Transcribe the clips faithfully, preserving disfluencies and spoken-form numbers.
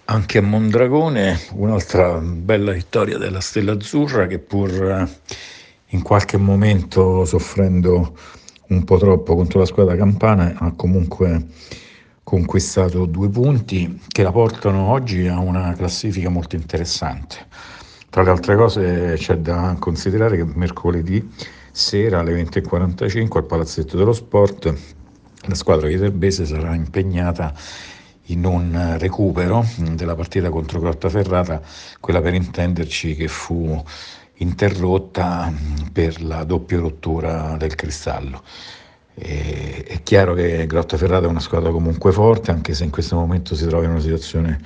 Anche a Mondragone un'altra bella vittoria della Stella Azzurra che pur in qualche momento soffrendo un po' troppo contro la squadra campana ha comunque conquistato due punti che la portano oggi a una classifica molto interessante. Tra le altre cose c'è da considerare che mercoledì sera alle venti e quarantacinque al Palazzetto dello Sport la squadra viterbese sarà impegnata in un recupero della partita contro Grottaferrata, quella per intenderci che fu interrotta per la doppia rottura del cristallo. E, è chiaro che Grottaferrata è una squadra comunque forte, anche se in questo momento si trova in una situazione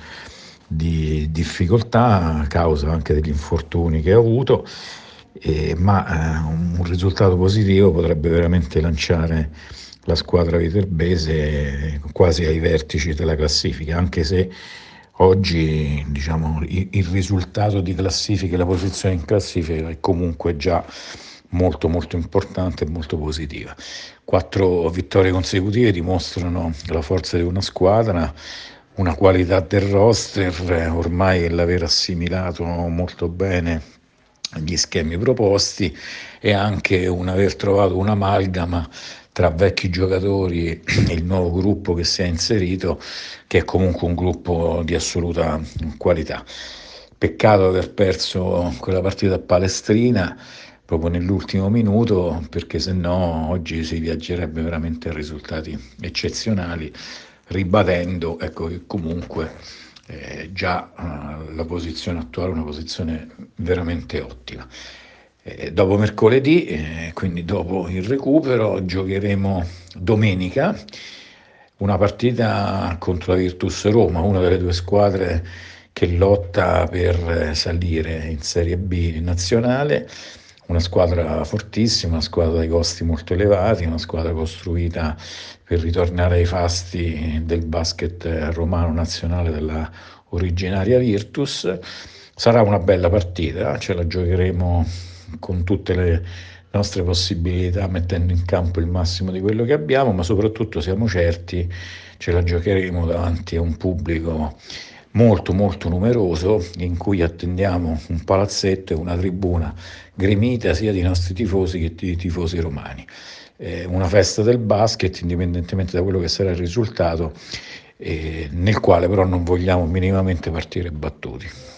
di difficoltà a causa anche degli infortuni che ha avuto, eh, ma eh, un risultato positivo potrebbe veramente lanciare la squadra viterbese quasi ai vertici della classifica, anche se oggi diciamo, il, il risultato di classifica e la posizione in classifica è comunque già molto molto importante e molto positiva. Quattro vittorie consecutive dimostrano la forza di una squadra, una qualità del roster, ormai l'aver assimilato molto bene gli schemi proposti e anche un aver trovato un'amalgama tra vecchi giocatori e il nuovo gruppo che si è inserito, che è comunque un gruppo di assoluta qualità. Peccato aver perso quella partita a Palestrina proprio nell'ultimo minuto, perché se no oggi si viaggerebbe veramente a risultati eccezionali, ribadendo ecco, che comunque eh, già eh, la posizione attuale è una posizione veramente ottima. Eh, dopo mercoledì, eh, quindi dopo il recupero, giocheremo domenica una partita contro la Virtus Roma, una delle due squadre che lotta per salire in Serie B in nazionale, una squadra fortissima, una squadra dai costi molto elevati, una squadra costruita per ritornare ai fasti del basket romano nazionale della originaria Virtus. Sarà una bella partita, ce la giocheremo con tutte le nostre possibilità, mettendo in campo il massimo di quello che abbiamo, ma soprattutto siamo certi ce la giocheremo davanti a un pubblico molto molto numeroso, in cui attendiamo un palazzetto e una tribuna gremita sia di nostri tifosi che di tifosi romani. Eh, una festa del basket, indipendentemente da quello che sarà il risultato, eh, nel quale però non vogliamo minimamente partire battuti.